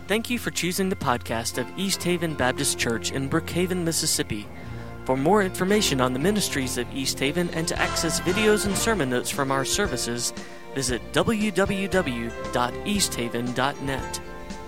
Thank you for choosing the podcast of East Haven Baptist Church in Brookhaven, Mississippi. For more information on the ministries of East Haven and to access videos and sermon notes from our services, visit www.easthaven.net.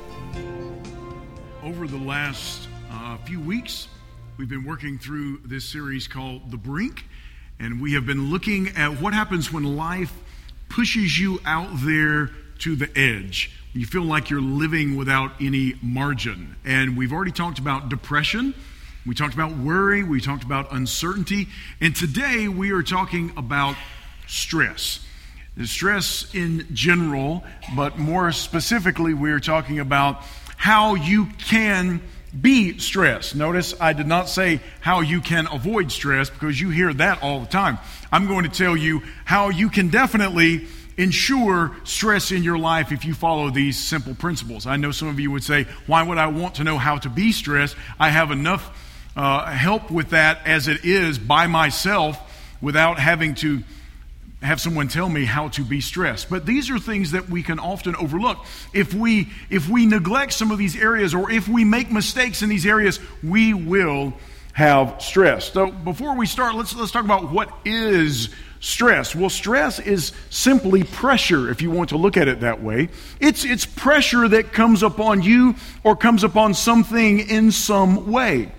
Over the last few weeks, we've been working through this series called The Brink, and we have been looking at what happens when life pushes you out there to the edge. You feel like you're living without any margin. And we've already talked about depression. We talked about worry. We talked about uncertainty. And today we are talking about stress. Stress in general, but more specifically, we're talking about how you can be stressed. Notice I did not say how you can avoid stress, because you hear that all the time. I'm going to tell you how you can definitely ensure stress in your life if you follow these simple principles. I know some of you would say, why would I want to know how to be stressed? I have enough help with that as it is by myself without having to have someone tell me how to be stressed. But these are things that we can often overlook. If we neglect some of these areas, or if we make mistakes in these areas, we will have stress. So before we start, let's talk about what is stress. Well, stress is simply pressure, if you want to look at it that way. It's pressure that comes upon you or comes upon something in some way.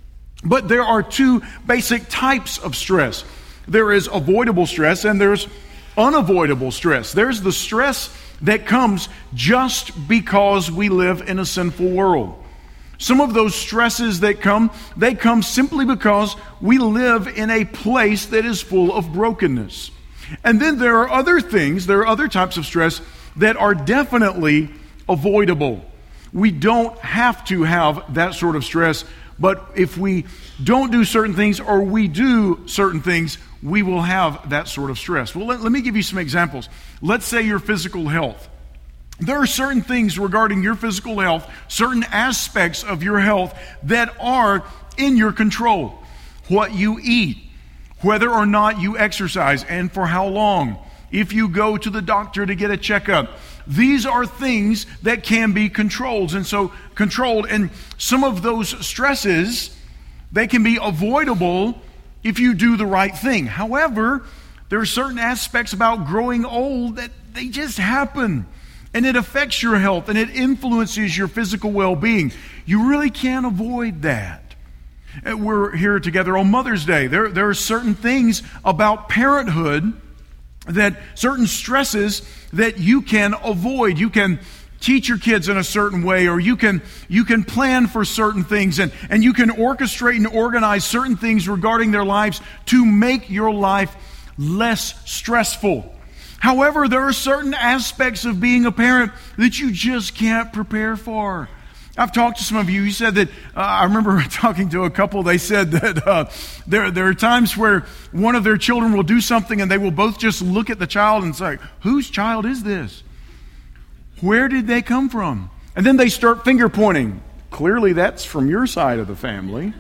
But there are two basic types of stress. There is avoidable stress and there's unavoidable stress. There's the stress that comes just because we live in a sinful world. Some of those stresses that come, they come simply because we live in a place that is full of brokenness. And then there are other things, there are other types of stress that are definitely avoidable. We don't have to have that sort of stress, but if we don't do certain things or we do certain things, we will have that sort of stress. Well, let me give you some examples. Let's say your physical health. There are certain things regarding your physical health, certain aspects of your health that are in your control. What you eat, whether or not you exercise, and for how long. If you go to the doctor to get a checkup. These are things that can be controlled. And some of those stresses, they can be avoidable if you do the right thing. However, there are certain aspects about growing old that they just happen. And it affects your health, and it influences your physical well-being. You really can't avoid that. We're here together on Mother's Day. There are certain things about parenthood, that certain stresses that you can avoid. You can teach your kids in a certain way, or you can plan for certain things, and you can orchestrate and organize certain things regarding their lives to make your life less stressful. However, there are certain aspects of being a parent that you just can't prepare for. I've talked to some of you. You said that, I remember talking to a couple, they said that there are times where one of their children will do something and they will both just look at the child and say, whose child is this? Where did they come from? And then they start finger pointing. Clearly that's from your side of the family.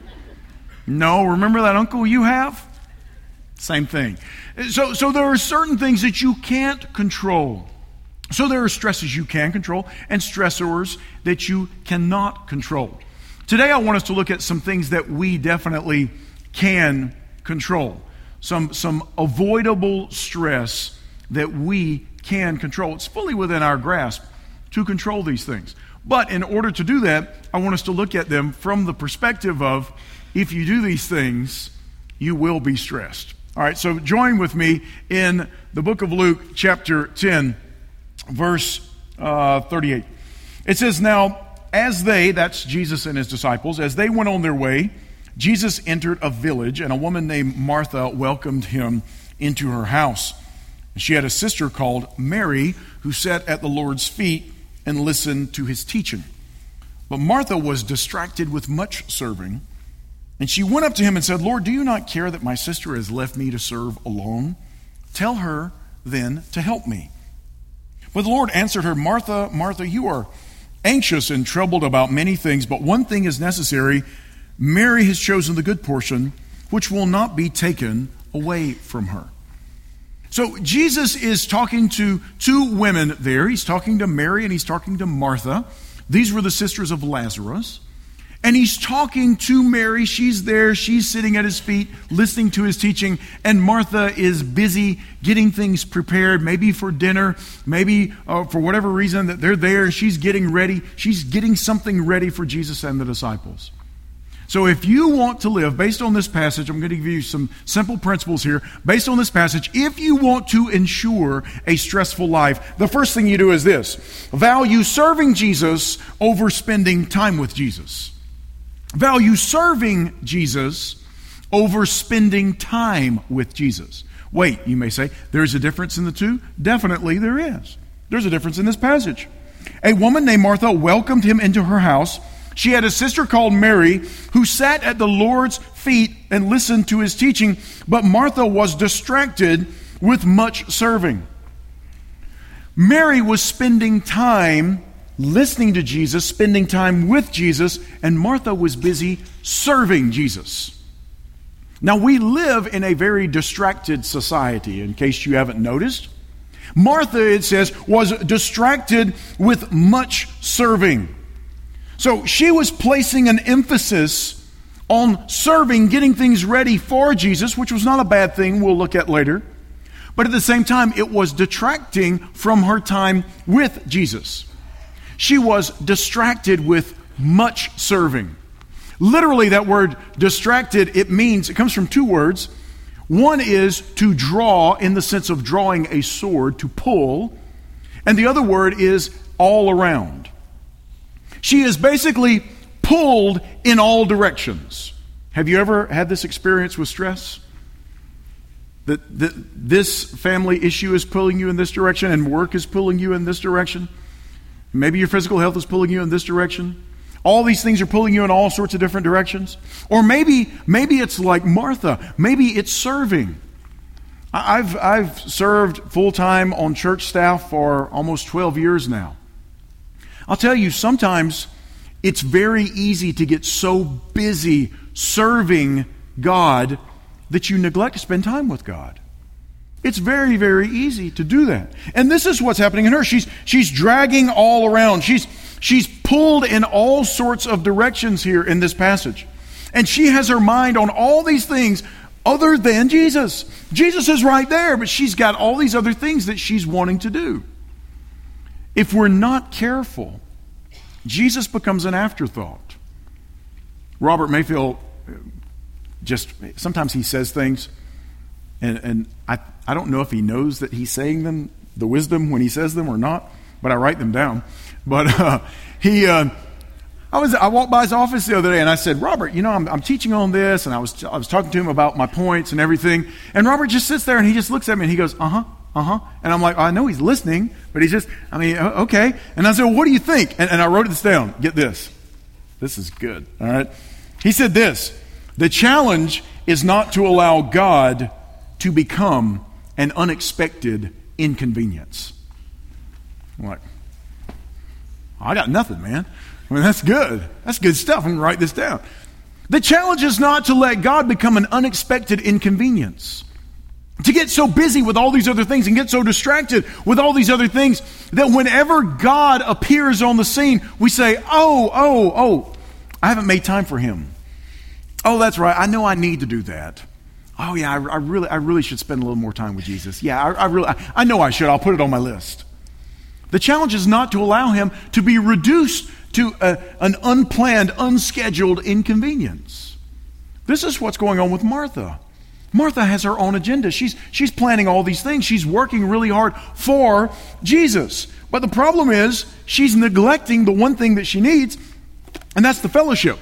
No, remember that uncle you have? Same thing. So there are certain things that you can't control. So there are stresses you can control and stressors that you cannot control. Today I want us to look at some things that we definitely can control. Some avoidable stress that we can control. It's fully within our grasp to control these things. But in order to do that, I want us to look at them from the perspective of, if you do these things, you will be stressed. All right, so join with me in the book of Luke, chapter 10, verse 38. It says, now, as they, that's Jesus and his disciples, as they went on their way, Jesus entered a village, and a woman named Martha welcomed him into her house. She had a sister called Mary, who sat at the Lord's feet and listened to his teaching. But Martha was distracted with much serving. And she went up to him and said, Lord, do you not care that my sister has left me to serve alone? Tell her then to help me. But the Lord answered her, Martha, Martha, you are anxious and troubled about many things, but one thing is necessary. Mary has chosen the good portion, which will not be taken away from her. So Jesus is talking to two women there. He's talking to Mary and he's talking to Martha. These were the sisters of Lazarus. And he's talking to Mary. She's there. She's sitting at his feet, listening to his teaching. And Martha is busy getting things prepared, maybe for dinner, maybe for whatever reason that they're there. She's getting ready. She's getting something ready for Jesus and the disciples. So if you want to live, based on this passage, I'm going to give you some simple principles here. Based on this passage, if you want to ensure a stressful life, the first thing you do is this: value serving Jesus over spending time with Jesus. Value serving Jesus over spending time with Jesus. Wait, you may say, there's a difference in the two? Definitely there is. There's a difference in this passage. A woman named Martha welcomed him into her house. She had a sister called Mary who sat at the Lord's feet and listened to his teaching, but Martha was distracted with much serving. Mary was spending time listening to Jesus, spending time with Jesus, and Martha was busy serving Jesus. Now, we live in a very distracted society, in case you haven't noticed. Martha, it says, was distracted with much serving. So she was placing an emphasis on serving, getting things ready for Jesus, which was not a bad thing, we'll look at later. But at the same time, it was detracting from her time with Jesus. She was distracted with much serving. Literally, that word distracted, it comes from two words. One is to draw, in the sense of drawing a sword, to pull. And the other word is all around. She is basically pulled in all directions. Have you ever had this experience with stress? That this family issue is pulling you in this direction, and work is pulling you in this direction? Maybe your physical health is pulling you in this direction. All these things are pulling you in all sorts of different directions. Or maybe it's like Martha. Maybe it's serving. I've served full-time on church staff for almost 12 years now. I'll tell you, sometimes it's very easy to get so busy serving God that you neglect to spend time with God. It's very, very easy to do that. And this is what's happening in her. She's dragging all around. She's pulled in all sorts of directions here in this passage. And she has her mind on all these things other than Jesus. Jesus is right there, but she's got all these other things that she's wanting to do. If we're not careful, Jesus becomes an afterthought. Robert Mayfield, sometimes he says things, and I don't know if he knows that he's saying them, the wisdom when he says them or not, but I write them down. But I walked by his office the other day and I said, Robert, I'm teaching on this, and I was talking to him about my points and everything. And Robert just sits there and he just looks at me and he goes, and I'm like, I know he's listening, but he's just, okay. And I said, well, what do you think? And I wrote this down. Get this. This is good. All right. He said this: the challenge is not to allow God to become an unexpected inconvenience. I'm like, I got nothing, man. That's good. That's good stuff. I'm going to write this down. The challenge is not to let God become an unexpected inconvenience. To get so busy with all these other things and get so distracted with all these other things that whenever God appears on the scene, we say, oh, I haven't made time for him. Oh, that's right. I know I need to do that. Oh yeah, I really should spend a little more time with Jesus. Yeah, I know I should. I'll put it on my list. The challenge is not to allow him to be reduced to an unplanned, unscheduled inconvenience. This is what's going on with Martha. Martha has her own agenda. She's planning all these things. She's working really hard for Jesus. But the problem is she's neglecting the one thing that she needs, and that's the fellowship.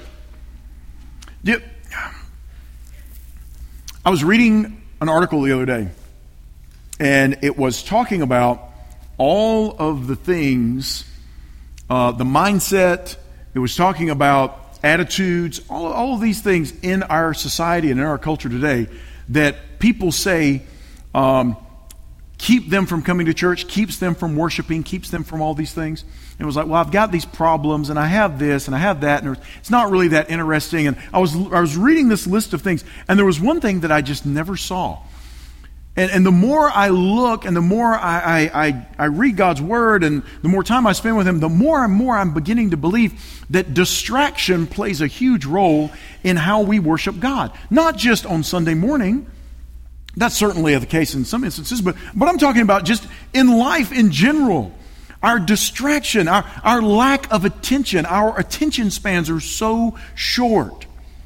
I was reading an article the other day, and it was talking about all of the things, the mindset. It was talking about attitudes, all of these things in our society and in our culture today that people say keep them from coming to church, keeps them from worshiping, keeps them from all these things. And it was like, well, I've got these problems, and I have this, and I have that, and it's not really that interesting. And I was reading this list of things, and there was one thing that I just never saw. And the more I look and the more I read God's Word and the more time I spend with Him, the more and more I'm beginning to believe that distraction plays a huge role in how we worship God. Not just on Sunday morning. That's certainly the case in some instances, but I'm talking about just in life in general. Our distraction, our lack of attention, our attention spans are so short.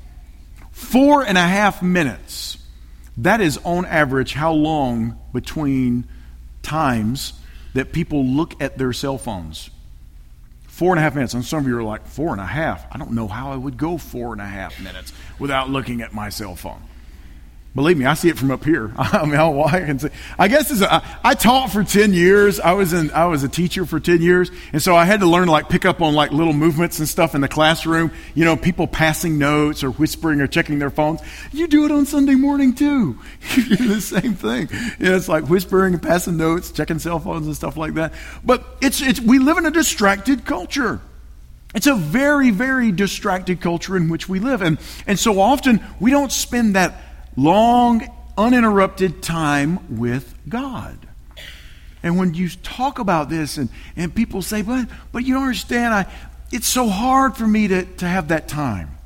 4.5 minutes. That is on average how long between times that people look at their cell phones. 4.5 minutes. And some of you are like, 4.5? I don't know how I would go 4.5 minutes without looking at my cell phone. Believe me, I see it from up here. I mean, I can say. I guess I taught for 10 years. I was a teacher for 10 years, and so I had to learn to pick up on little movements and stuff in the classroom. You know, people passing notes or whispering or checking their phones. You do it on Sunday morning too. You do the same thing. You know, it's like whispering and passing notes, checking cell phones and stuff like that. But we live in a distracted culture. It's a very, very distracted culture in which we live, and so often we don't spend that long, uninterrupted time with God. And when you talk about this and people say, but you don't understand, it's so hard for me to have that time.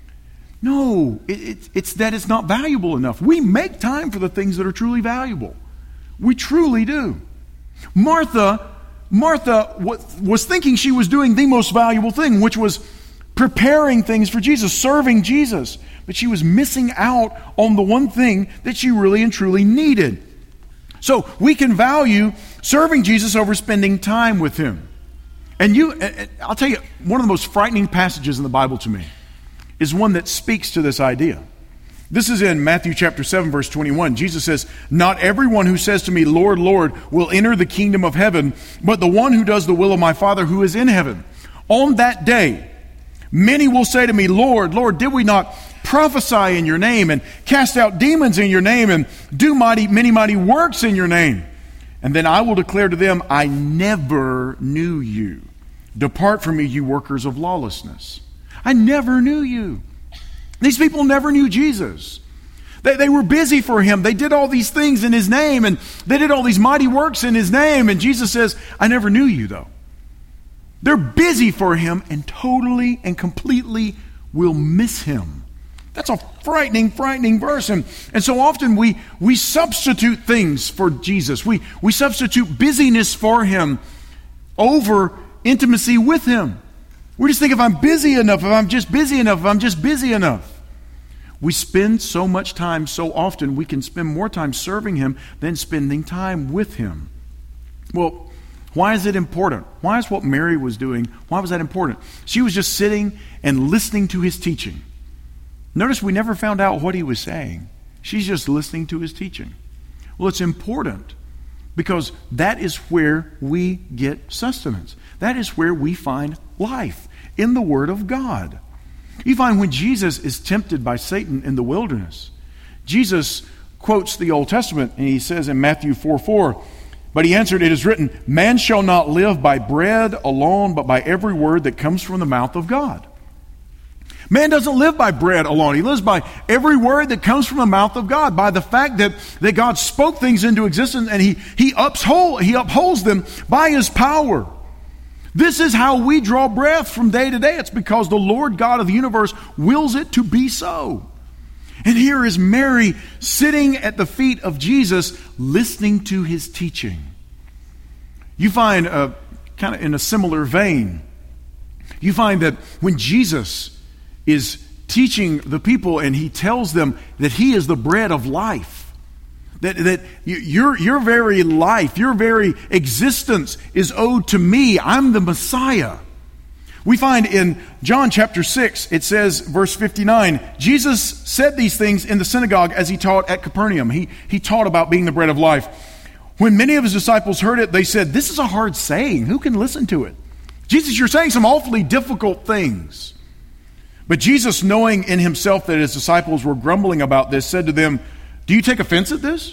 No, it's that it's not valuable enough. We make time for the things that are truly valuable. We truly do. Martha was thinking she was doing the most valuable thing, which was preparing things for Jesus, serving Jesus. But she was missing out on the one thing that she really and truly needed. So we can value serving Jesus over spending time with Him. And I'll tell you, one of the most frightening passages in the Bible to me is one that speaks to this idea. This is in Matthew chapter 7, verse 21. Jesus says, "Not everyone who says to me, 'Lord, Lord,' will enter the kingdom of heaven, but the one who does the will of my Father who is in heaven. On that day, many will say to me, 'Lord, Lord, did we not prophesy in your name and cast out demons in your name and do many mighty works in your name?' And then I will declare to them, 'I never knew you. Depart from me, you workers of lawlessness.'" I never knew you. These people never knew Jesus. They were busy for Him. They did all these things in His name, and they did all these mighty works in His name. And Jesus says, "I never knew you, though." They're busy for Him and totally and completely will miss Him. That's a frightening, frightening verse. And so often we substitute things for Jesus. We substitute busyness for Him over intimacy with Him. We just think, if I'm busy enough, if I'm just busy enough, if I'm just busy enough. We spend so much time so often, we can spend more time serving Him than spending time with Him. Well, why is it important? Why is what Mary was doing, why was that important? She was just sitting and listening to His teaching. Notice we never found out what He was saying. She's just listening to His teaching. Well, it's important because that is where we get sustenance. That is where we find life, in the Word of God. You find when Jesus is tempted by Satan in the wilderness, Jesus quotes the Old Testament, and He says in Matthew 4:4, "But He answered, 'It is written, man shall not live by bread alone, but by every word that comes from the mouth of God.'" Man doesn't live by bread alone. He lives by every word that comes from the mouth of God, by the fact that God spoke things into existence and He upholds them by His power. This is how we draw breath from day to day. It's because the Lord God of the universe wills it to be so. And here is Mary sitting at the feet of Jesus, listening to His teaching. You find, kind of in a similar vein, you find that when Jesus is teaching the people and He tells them that He is the bread of life, that your very life, your very existence is owed to me. I'm the Messiah. We find in John chapter 6, it says, verse 59, Jesus said these things in the synagogue as He taught at Capernaum. He taught about being the bread of life. When many of His disciples heard it, they said, "This is a hard saying. Who can listen to it?" Jesus, you're saying some awfully difficult things. But Jesus, knowing in Himself that His disciples were grumbling about this, said to them, "Do you take offense at this?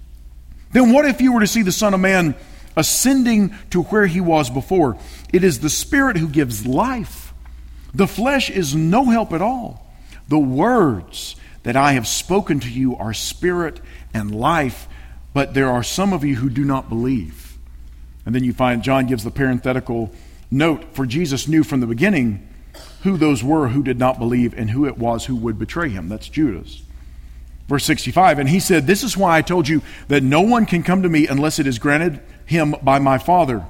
Then what if you were to see the Son of Man ascending to where He was before? It is the Spirit who gives life. The flesh is no help at all. The words that I have spoken to you are spirit and life." but there are some of you who do not believe. And then you find John gives the parenthetical note, for Jesus knew from the beginning who those were who did not believe and who it was who would betray him. That's Judas. Verse 65, and he said, this is why I told you that no one can come to me unless it is granted him by the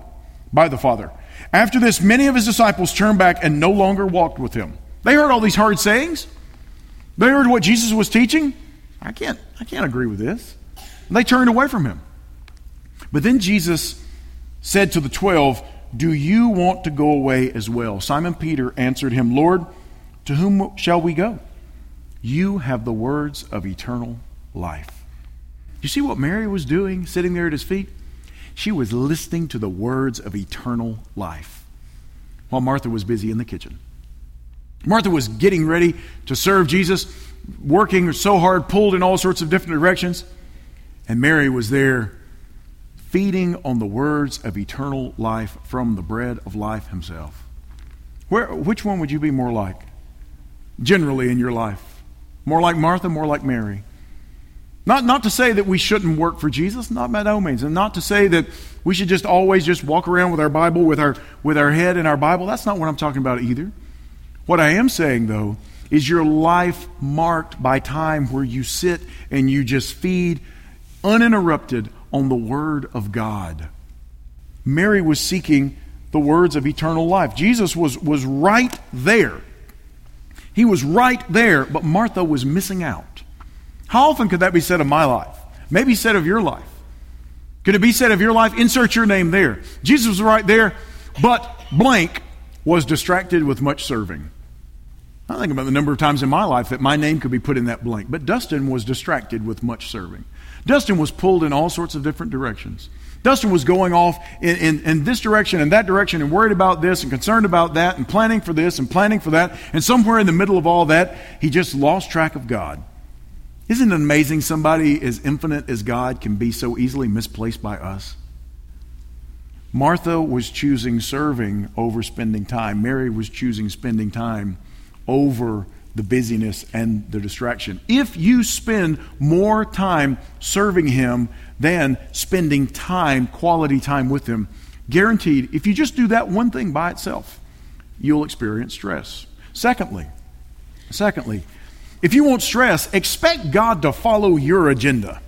Father. After this, many of his disciples turned back and no longer walked with him. They heard all these hard sayings. They heard what Jesus was teaching. I can't agree with this. And they turned away from him. But then Jesus said to the 12, do you want to go away as well? Simon Peter answered him, Lord, to whom shall we go? You have the words of eternal life. You see what Mary was doing sitting there at his feet? She was listening to the words of eternal life while Martha was busy in the kitchen. Martha was getting ready to serve Jesus, working so hard, pulled in all sorts of different directions. And Mary was there feeding on the words of eternal life from the bread of life himself. Which one would you be more like generally in your life? More like Martha, more like Mary? Not to say that we shouldn't work for Jesus, not by no means, and not to say that we should just always just walk around with our Bible, with our head in our Bible. That's not what I'm talking about either. What I am saying, though, is your life marked by time where you sit and you just feed uninterrupted on the Word of God. Mary was seeking the words of eternal life. Jesus was right there. He was right there, but Martha was missing out. How often could that be said of my life? Maybe said of your life. Could it be said of your life? Insert your name there. Jesus was right there, but blank was distracted with much serving. I think about the number of times in my life that my name could be put in that blank. But Dustin was distracted with much serving. Dustin was pulled in all sorts of different directions. Dustin was going off in this direction and that direction and worried about this and concerned about that and planning for this and planning for that. And somewhere in the middle of all that, he just lost track of God. Isn't it amazing somebody as infinite as God can be so easily misplaced by us? Martha was choosing serving over spending time. Mary was choosing spending time over the busyness and the distraction. If you spend more time serving him than spending time, quality time with him, guaranteed, if you just do that one thing by itself, you'll experience stress. Secondly, if you want stress, expect God to follow your agenda.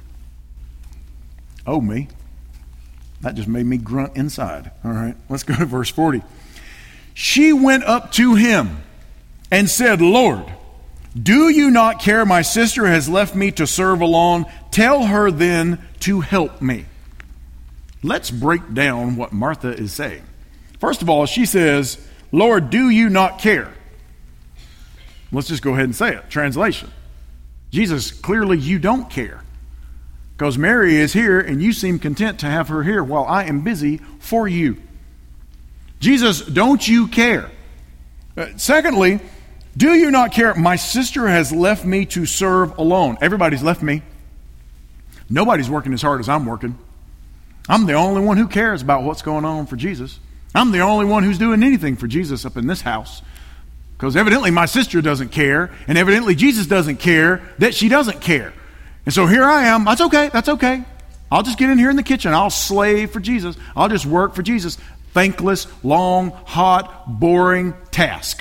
Oh, me. That just made me grunt inside. All right, let's go to verse 40. She went up to him and said, Lord, do you not care my sister has left me to serve alone? Tell her then to help me. Let's break down what Martha is saying. First of all, she says, Lord, do you not care? Let's just go ahead and say it. Translation. Jesus, clearly you don't care. Because Mary is here and you seem content to have her here while I am busy for you. Jesus, don't you care? Secondly, do you not care? My sister has left me to serve alone. Everybody's left me. Nobody's working as hard as I'm working. I'm the only one who cares about what's going on for Jesus. I'm the only one who's doing anything for Jesus up in this house. Because evidently my sister doesn't care, and evidently Jesus doesn't care that she doesn't care. And so here I am. That's okay. I'll just get in here in the kitchen. I'll slave for Jesus. I'll just work for Jesus. Thankless, long, hot, boring task.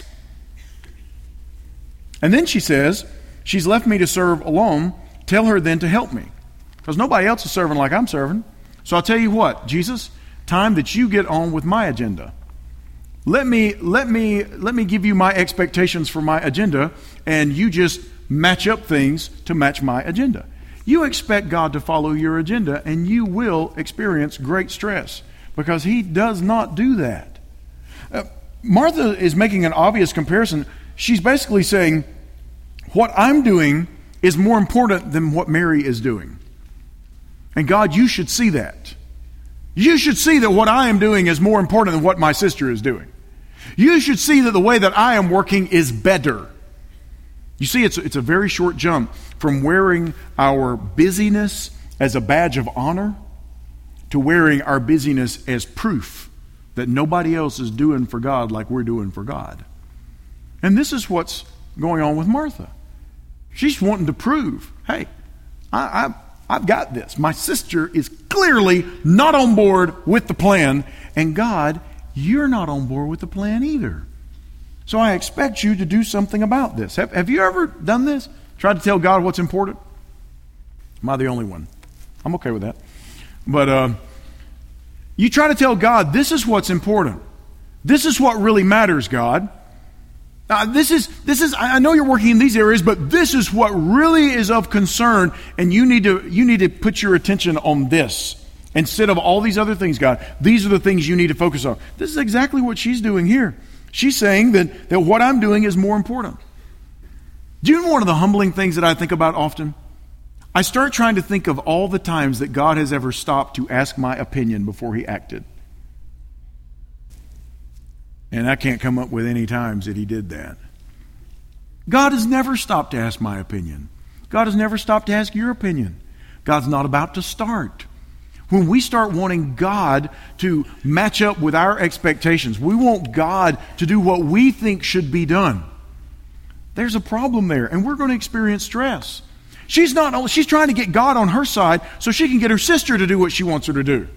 And then she says, she's left me to serve alone. Tell her then to help me. Because nobody else is serving like I'm serving. So I'll tell you what, Jesus, time that you get on with my agenda. Let me give you my expectations for my agenda, and you just match up things to match my agenda. You expect God to follow your agenda, and you will experience great stress because he does not do that. Martha is making an obvious comparison. She's basically saying, what I'm doing is more important than what Mary is doing. And God, you should see that. You should see that what I am doing is more important than what my sister is doing. You should see that the way that I am working is better. You see, it's a very short jump from wearing our busyness as a badge of honor to wearing our busyness as proof that nobody else is doing for God like we're doing for God. And this is what's going on with Martha. She's wanting to prove, hey, I've got this. My sister is clearly not on board with the plan. And God, you're not on board with the plan either. So I expect you to do something about this. Have you ever done this? Tried to tell God what's important? Am I the only one? I'm okay with that. But you try to tell God, this is what's important. This is what really matters, God. This is. I know you're working in these areas, but this is what really is of concern, and you need to put your attention on this instead of all these other things, God. These are the things you need to focus on. This is exactly what she's doing here. She's saying that what I'm doing is more important. Do you know one of the humbling things that I think about often? I start trying to think of all the times that God has ever stopped to ask my opinion before he acted. And I can't come up with any times that he did that. God has never stopped to ask my opinion. God has never stopped to ask your opinion. God's not about to start. When we start wanting God to match up with our expectations, we want God to do what we think should be done. There's a problem there, and we're going to experience stress. She's trying to get God on her side so she can get her sister to do what she wants her to do.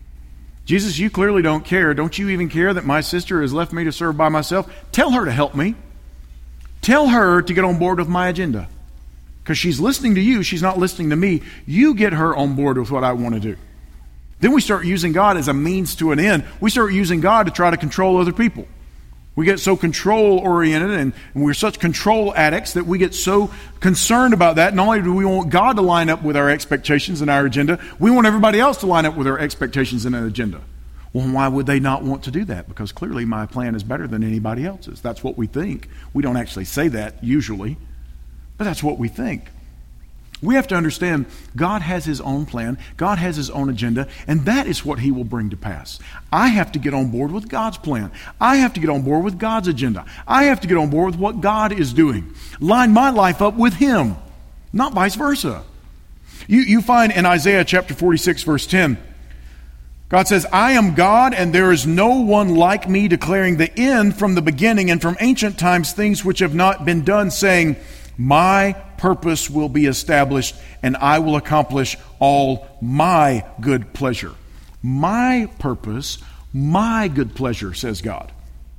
Jesus, you clearly don't care. Don't you even care that my sister has left me to serve by myself? Tell her to help me. Tell her to get on board with my agenda. Because she's listening to you, she's not listening to me. You get her on board with what I want to do. Then we start using God as a means to an end. We start using God to try to control other people. We get so control-oriented and we're such control addicts that we get so concerned about that. Not only do we want God to line up with our expectations and our agenda, we want everybody else to line up with our expectations and our agenda. Well, why would they not want to do that? Because clearly my plan is better than anybody else's. That's what we think. We don't actually say that usually, but that's what we think. We have to understand God has his own plan, God has his own agenda, and that is what he will bring to pass. I have to get on board with God's plan. I have to get on board with God's agenda. I have to get on board with what God is doing. Line my life up with him, not vice versa. You find in Isaiah chapter 46, verse 10, God says, I am God and there is no one like me, declaring the end from the beginning and from ancient times things which have not been done, saying, my purpose will be established, and I will accomplish all my good pleasure. My purpose, my good pleasure, says God.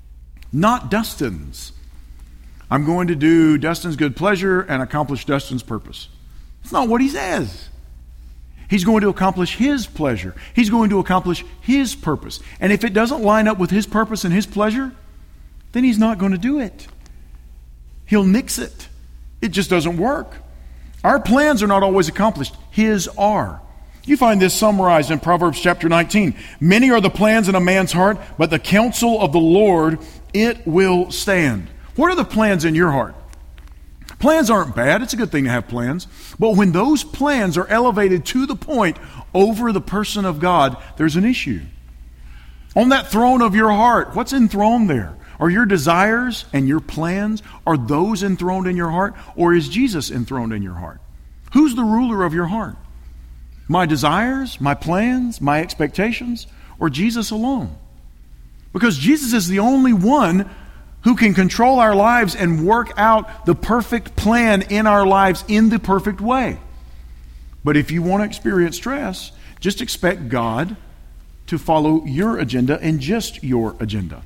Not Dustin's. I'm going to do Dustin's good pleasure and accomplish Dustin's purpose. It's not what he says. He's going to accomplish his pleasure. He's going to accomplish his purpose. And if it doesn't line up with his purpose and his pleasure, then he's not going to do it. He'll nix it. It just doesn't work. Our plans are not always accomplished. His are. You find this summarized in Proverbs chapter 19. Many are the plans in a man's heart, but the counsel of the Lord, it will stand. What are the plans in your heart? Plans aren't bad. It's a good thing to have plans. But when those plans are elevated to the point over the person of God, there's an issue. On that throne of your heart, what's enthroned there? Are your desires and your plans, are those enthroned in your heart? Or is Jesus enthroned in your heart? Who's the ruler of your heart? My desires, my plans, my expectations, or Jesus alone? Because Jesus is the only one who can control our lives and work out the perfect plan in our lives in the perfect way. But if you want to experience stress, just expect God to follow your agenda and just your agenda.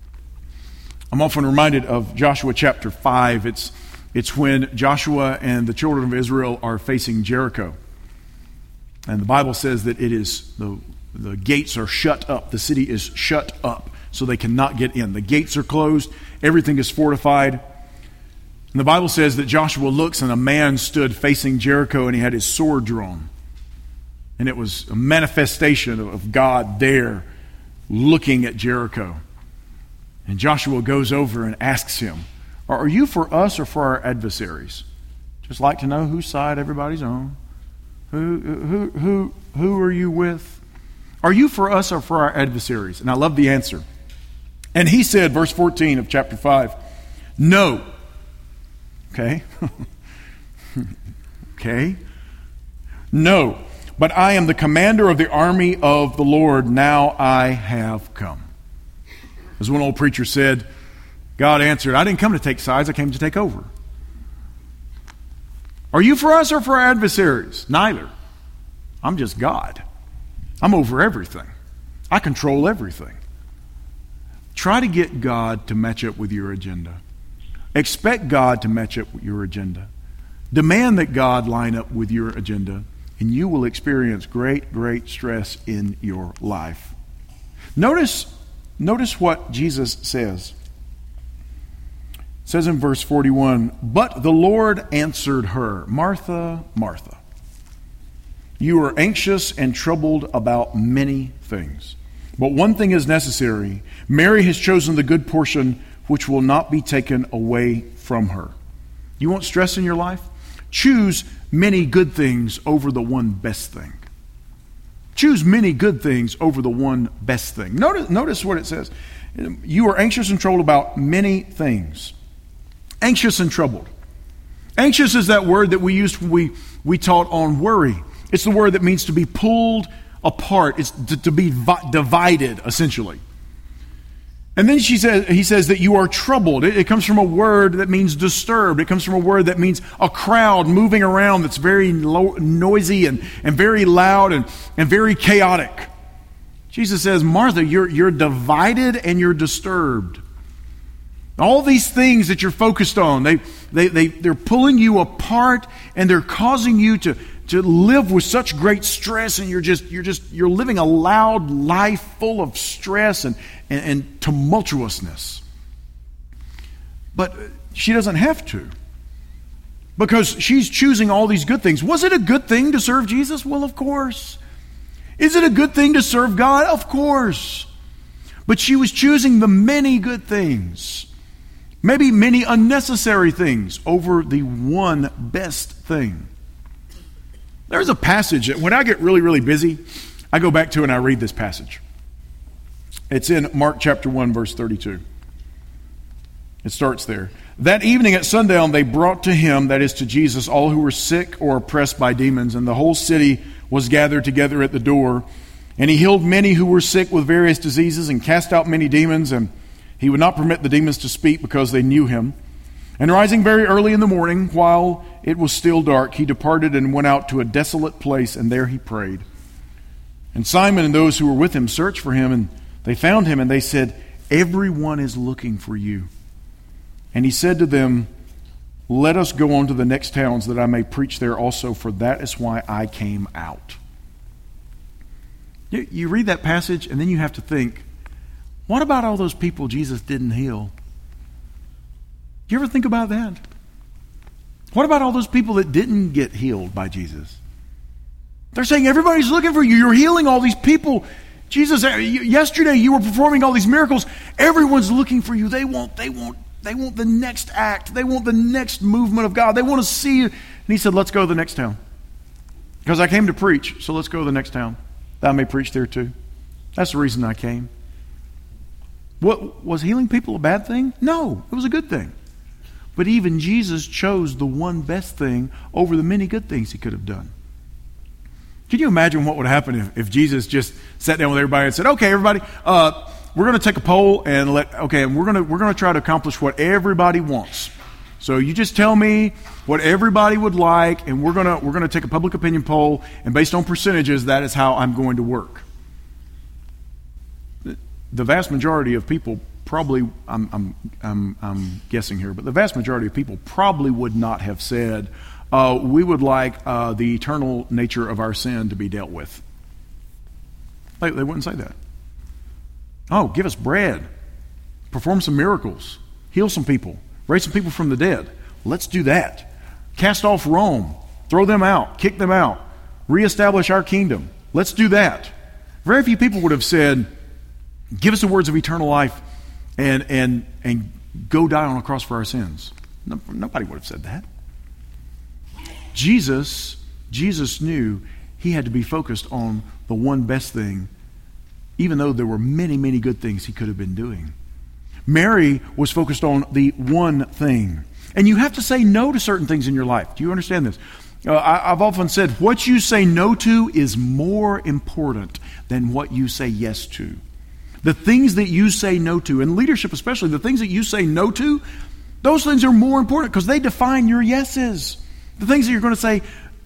I'm often reminded of Joshua chapter 5. It's when Joshua and the children of Israel are facing Jericho. And the Bible says that it is the gates are shut up. The city is shut up, so they cannot get in. The gates are closed. Everything is fortified. And the Bible says that Joshua looks and a man stood facing Jericho and he had his sword drawn. And it was a manifestation of God there looking at Jericho. And Joshua goes over and asks him, are you for us or for our adversaries? Just like to know whose side everybody's on. Who are you with? Are you for us or for our adversaries? And I love the answer. And he said, verse 14 of chapter 5, no. Okay. Okay. No, but I am the commander of the army of the Lord. Now I have come. As one old preacher said, God answered, I didn't come to take sides, I came to take over. Are you for us or for our adversaries? Neither. I'm just God. I'm over everything. I control everything. Try to get God to match up with your agenda. Expect God to match up with your agenda. Demand that God line up with your agenda, and you will experience great, great stress in your life. Notice what Jesus says. It says in verse 41, "But the Lord answered her, 'Martha, Martha, you are anxious and troubled about many things. But one thing is necessary. Mary has chosen the good portion, which will not be taken away from her.'" You want stress in your life? Choose many good things over the one best thing. Choose many good things over the one best thing. Notice what it says. You are anxious and troubled about many things. Anxious and troubled. Anxious is that word that we used when we taught on worry. It's the word that means to be pulled apart. It's to be divided, essentially. And then he says that you are troubled. It comes from a word that means disturbed. It comes from a word that means a crowd moving around that's very noisy and very loud and very chaotic. Jesus says, Martha, you're divided and you're disturbed. All these things that you're focused on, they're pulling you apart and they're causing you to live with such great stress, and you're living a loud life full of stress and tumultuousness. But she doesn't have to, because she's choosing all these good things. Was it a good thing to serve Jesus? Well, of course. Is it a good thing to serve God? Of course. But she was choosing the many good things, maybe many unnecessary things, over the one best thing. There's a passage that when I get really, really busy, I go back to and I read this passage. It's in Mark chapter 1, verse 32. It starts there. "That evening at sundown, they brought to him," that is to Jesus, "all who were sick or oppressed by demons, and the whole city was gathered together at the door. And he healed many who were sick with various diseases and cast out many demons, and he would not permit the demons to speak because they knew him. And rising very early in the morning, while it was still dark, he departed and went out to a desolate place, and there he prayed. And Simon and those who were with him searched for him, and they found him, and they said, 'Everyone is looking for you.' And he said to them, 'Let us go on to the next towns, that I may preach there also, for that is why I came out.'" You read that passage, and then you have to think, what about all those people Jesus didn't heal? Do you ever think about that? What about all those people that didn't get healed by Jesus? They're saying, everybody's looking for you. You're healing all these people. Jesus, yesterday you were performing all these miracles. Everyone's looking for you. They want the next act. They want the next movement of God. They want to see you. And he said, "Let's go to the next town. Because I came to preach, so let's go to the next town, that I may preach there too." That's the reason I came. What was healing people a bad thing? No, it was a good thing. But even Jesus chose the one best thing over the many good things he could have done. Can you imagine what would happen if Jesus just sat down with everybody and said, "Okay, everybody, we're going to take a poll and we're going to try to accomplish what everybody wants. So you just tell me what everybody would like, and we're going to take a public opinion poll, and based on percentages, that is how I'm going to work." The vast majority of people probably, I'm guessing here, but the vast majority of people probably would not have said, "We would like the eternal nature of our sin to be dealt with." They wouldn't say that. "Oh, give us bread, perform some miracles, heal some people, raise some people from the dead. Let's do that. Cast off Rome, throw them out, kick them out, reestablish our kingdom. Let's do that." Very few people would have said, "Give us the words of eternal life and go die on a cross for our sins." Nobody would have said that. Jesus knew he had to be focused on the one best thing, even though there were many, many good things he could have been doing. Mary was focused on the one thing. And you have to say no to certain things in your life. Do you understand this? I've often said, what you say no to is more important than what you say yes to. The things that you say no to, in leadership especially, the things that you say no to, those things are more important because they define your yeses. The things that you're going to say,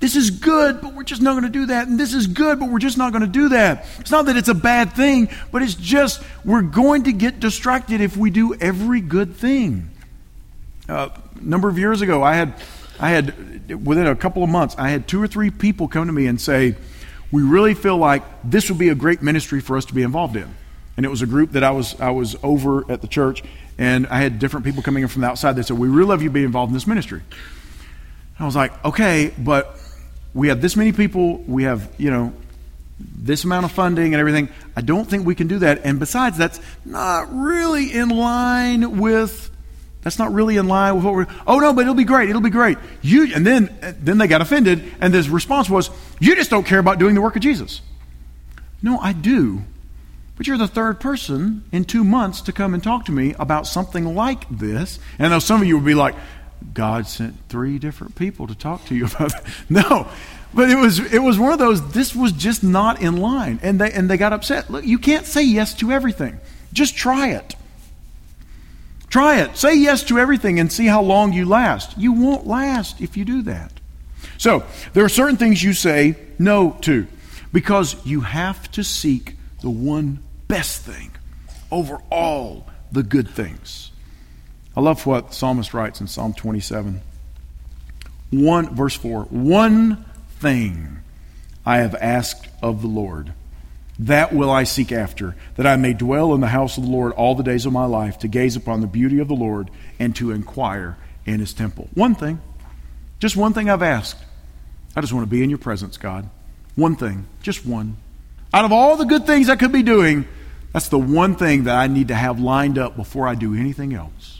this is good, but we're just not going to do that. And this is good, but we're just not going to do that. It's not that it's a bad thing, but it's just we're going to get distracted if we do every good thing. A number of years ago, I had within a couple of months, I had 2 or 3 people come to me and say, we really feel like this would be a great ministry for us to be involved in. And it was a group that I was over at the church, and I had different people coming in from the outside. They said, we really love you being involved in this ministry. I was like, okay, but we have this many people, we have, this amount of funding and everything. I don't think we can do that. And besides, that's not really in line with what we're, oh no, but it'll be great. And then they got offended, and this response was, you just don't care about doing the work of Jesus. No, I do. But you're the 3rd person in 2 months to come and talk to me about something like this. And I know some of you would be like, God sent 3 different people to talk to you about that. No, but it was one of those, this was just not in line. And they got upset. Look, you can't say yes to everything. Just try it. Try it. Say yes to everything and see how long you last. You won't last if you do that. So, there are certain things you say no to because you have to seek the one best thing over all the good things. I love what the psalmist writes in Psalm 27. Verse 4, one thing I have asked of the Lord, that will I seek after, that I may dwell in the house of the Lord all the days of my life, to gaze upon the beauty of the Lord and to inquire in His temple. One thing, just one thing I've asked. I just want to be in your presence, God. One thing, just one. Out of all the good things I could be doing, that's the one thing that I need to have lined up before I do anything else.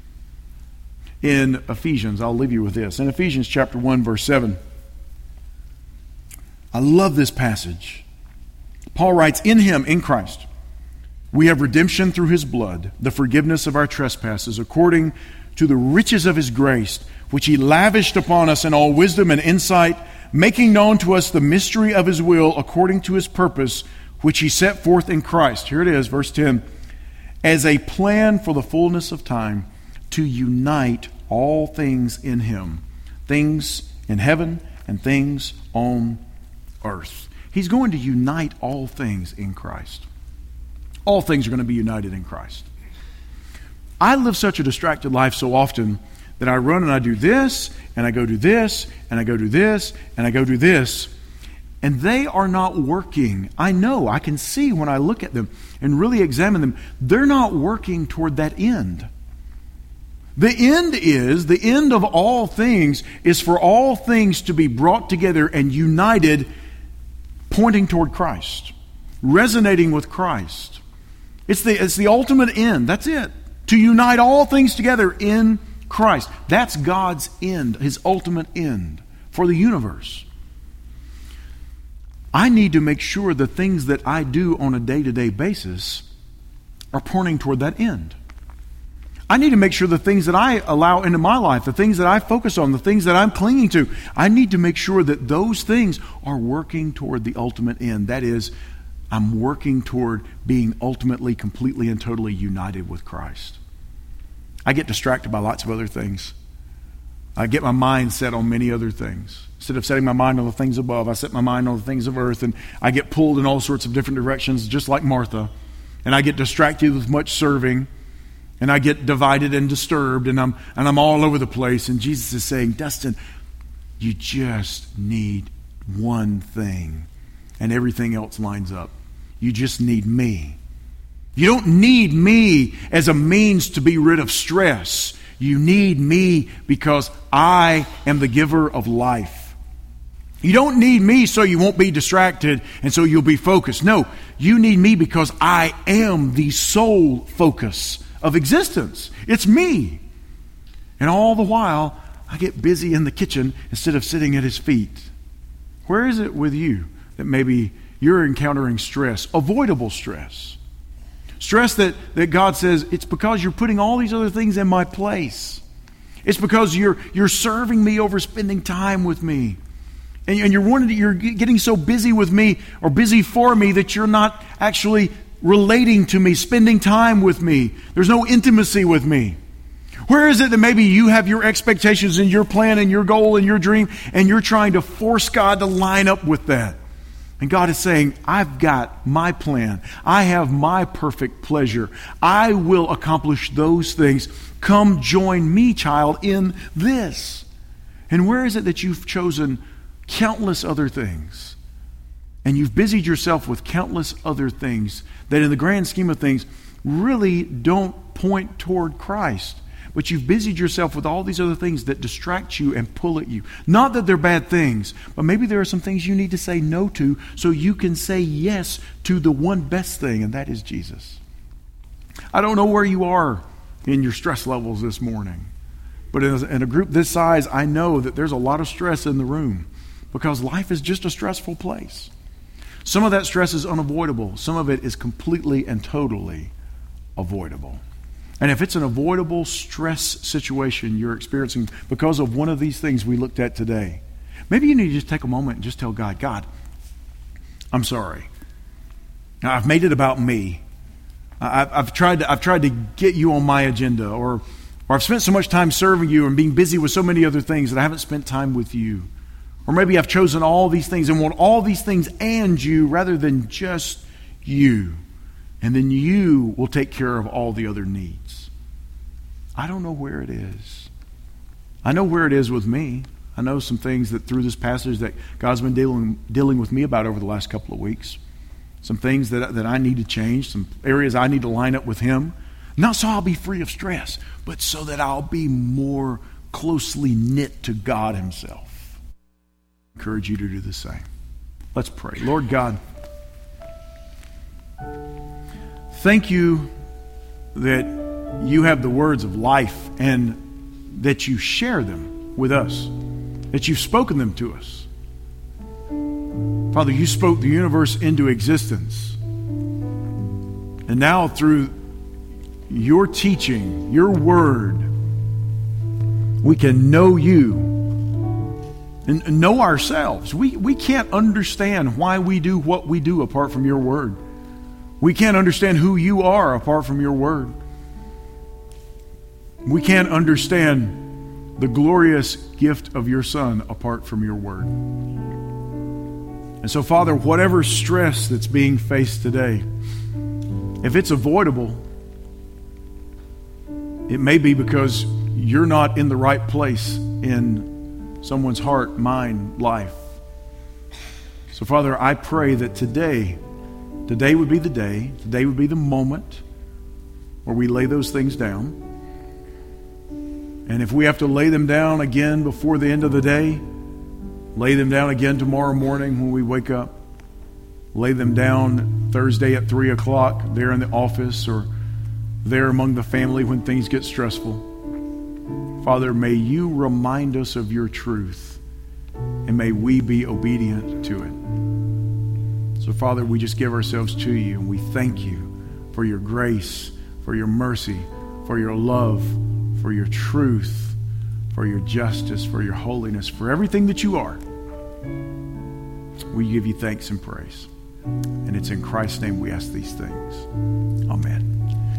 In Ephesians, I'll leave you with this. In Ephesians chapter 1, verse 7, I love this passage. Paul writes, in Him, in Christ, we have redemption through His blood, the forgiveness of our trespasses, according to the riches of His grace, which He lavished upon us in all wisdom and insight, making known to us the mystery of His will, according to His purpose, which He set forth in Christ. Here it is, verse 10. As a plan for the fullness of time, to unite all things in Him, things in heaven and things on earth. He's going to unite all things in Christ. All things are going to be united in Christ. I live such a distracted life so often that I run and I do this, and I go do this, and I go do this, and I go do this, and they are not working. I know, I can see when I look at them and really examine them, they're not working toward that end. The end of all things is for all things to be brought together and united, pointing toward Christ, resonating with Christ. It's the ultimate end. That's it. To unite all things together in Christ. That's God's end, His ultimate end for the universe. I need to make sure the things that I do on a day-to-day basis are pointing toward that end. I need to make sure the things that I allow into my life, the things that I focus on, the things that I'm clinging to, I need to make sure that those things are working toward the ultimate end. That is, I'm working toward being ultimately, completely, and totally united with Christ. I get distracted by lots of other things. I get my mind set on many other things. Instead of setting my mind on the things above, I set my mind on the things of earth, and I get pulled in all sorts of different directions, just like Martha. And I get distracted with much serving. And I get divided and disturbed, and I'm all over the place. And Jesus is saying, Dustin, you just need one thing, and everything else lines up. You just need me. You don't need me as a means to be rid of stress. You need me because I am the giver of life. You don't need me so you won't be distracted and so you'll be focused. No, you need me because I am the sole focus of existence. It's me. And all the while, I get busy in the kitchen instead of sitting at His feet. Where is it with you that maybe you're encountering stress, avoidable stress? Stress that God says, it's because you're putting all these other things in my place. It's because you're serving me over spending time with me. And you're getting so busy with me or busy for me that you're not actually relating to me, spending time with me. There's no intimacy with me. Where is it that maybe you have your expectations and your plan and your goal and your dream, and you're trying to force God to line up with that? And God is saying, I've got my plan. I have my perfect pleasure. I will accomplish those things. Come join me, child, in this. And where is it that you've chosen countless other things? And you've busied yourself with countless other things that in the grand scheme of things really don't point toward Christ. But you've busied yourself with all these other things that distract you and pull at you. Not that they're bad things, but maybe there are some things you need to say no to so you can say yes to the one best thing, and that is Jesus. I don't know where you are in your stress levels this morning, but in a group this size, I know that there's a lot of stress in the room because life is just a stressful place. Some of that stress is unavoidable. Some of it is completely and totally avoidable. And if it's an avoidable stress situation you're experiencing because of one of these things we looked at today, maybe you need to just take a moment and just tell God, God, I'm sorry. Now, I've made it about me. I've tried to get you on my agenda, or I've spent so much time serving you and being busy with so many other things that I haven't spent time with you. Or maybe I've chosen all these things and want all these things and you rather than just you. And then you will take care of all the other needs. I don't know where it is. I know where it is with me. I know some things that through this passage that God's been dealing with me about over the last couple of weeks. Some things that I need to change. Some areas I need to line up with Him. Not so I'll be free of stress, but so that I'll be more closely knit to God Himself. I encourage you to do the same. Let's pray. Lord God, thank you that you have the words of life and that you share them with us, that you've spoken them to us. Father, you spoke the universe into existence. And now through your teaching, your word, we can know you and know ourselves. We can't understand why we do what we do apart from your word. We can't understand who you are apart from your word. We can't understand the glorious gift of your Son apart from your word. And so, Father, whatever stress that's being faced today, if it's avoidable, it may be because you're not in the right place in someone's heart, mind, life. So, Father, I pray that today would be the day, today would be the moment where we lay those things down. And if we have to lay them down again before the end of the day, lay them down again tomorrow morning when we wake up, lay them down Thursday at 3 o'clock there in the office or there among the family when things get stressful. Father, may you remind us of your truth, and may we be obedient to it. So, Father, we just give ourselves to you, and we thank you for your grace, for your mercy, for your love, for your truth, for your justice, for your holiness, for everything that you are. We give you thanks and praise. And it's in Christ's name we ask these things. Amen.